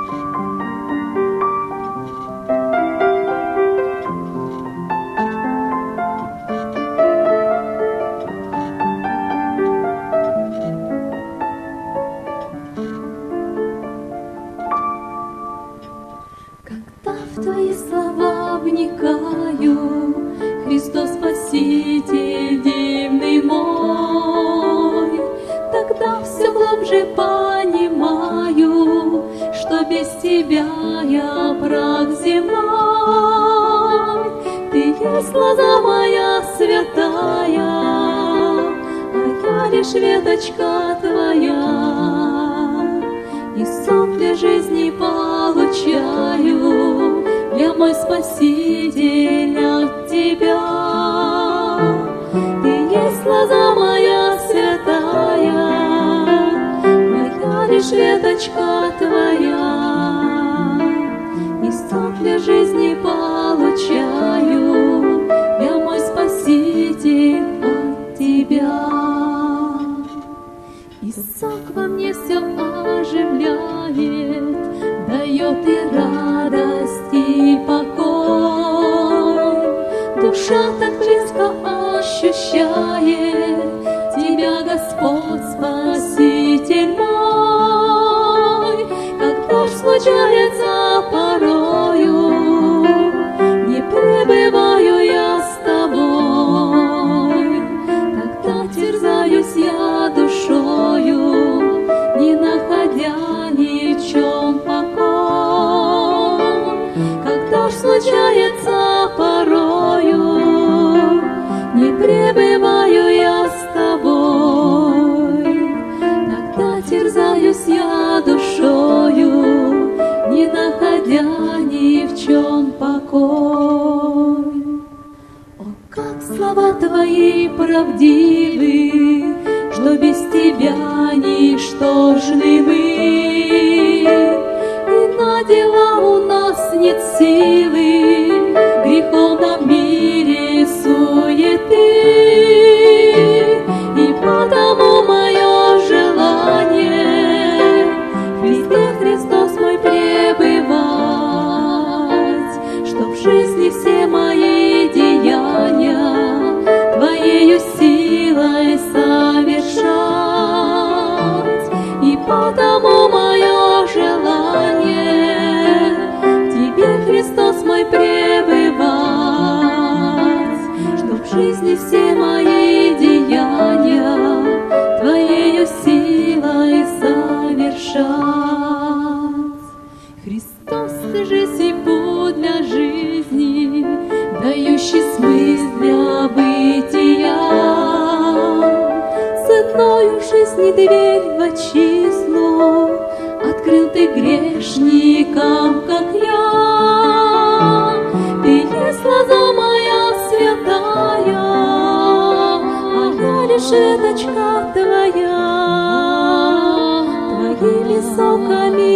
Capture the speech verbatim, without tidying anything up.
Когда в Твои слова вникаю, Христос Спаситель дивный мой, тогда все глубже понимаю, что без Тебя я враг земной. Ты есть лоза моя святая, а я лишь веточка Твоя, и сок для жизни получаю, я мой Спаситель от Тебя. Ты есть лоза моя святая, моя лишь веточка Твоя, и сок для жизни получаю, я мой Спаситель от Тебя. И сок во мне все оживляет, дает и радость, и покой. Душа так близко ощущает Тебя, Господь, Спаситель мой. Когда ж случается порою, не пребываю я с Тобой, тогда терзаюсь я душою, не находя ни в чем покой. Когда ж случается порою, не пребываю я с Тобой, тогда терзаюсь я душою, не находя ни в чем покой. О, как слова Твои правдивы, что без Тебя ничтожны мы, и на дела у нас нет силы, в греховном мире суеты. И потому мое желание в Христе Христос мой пребывать, чтоб в жизни все мои деяния Твоею силой совершать. И потому мое желание в Тебе, Христос мой, пребывать, чтоб в жизни все мои деяния Твоею силой совершать. Христос, Ты жизнь и путь для жизни, дающий смысл для бытия. Ценою жизни дверь в отчизну открыл Ты грешникам, как я. Ты есть лоза моя святая, а я лишь веточка Твоя. Твоими соками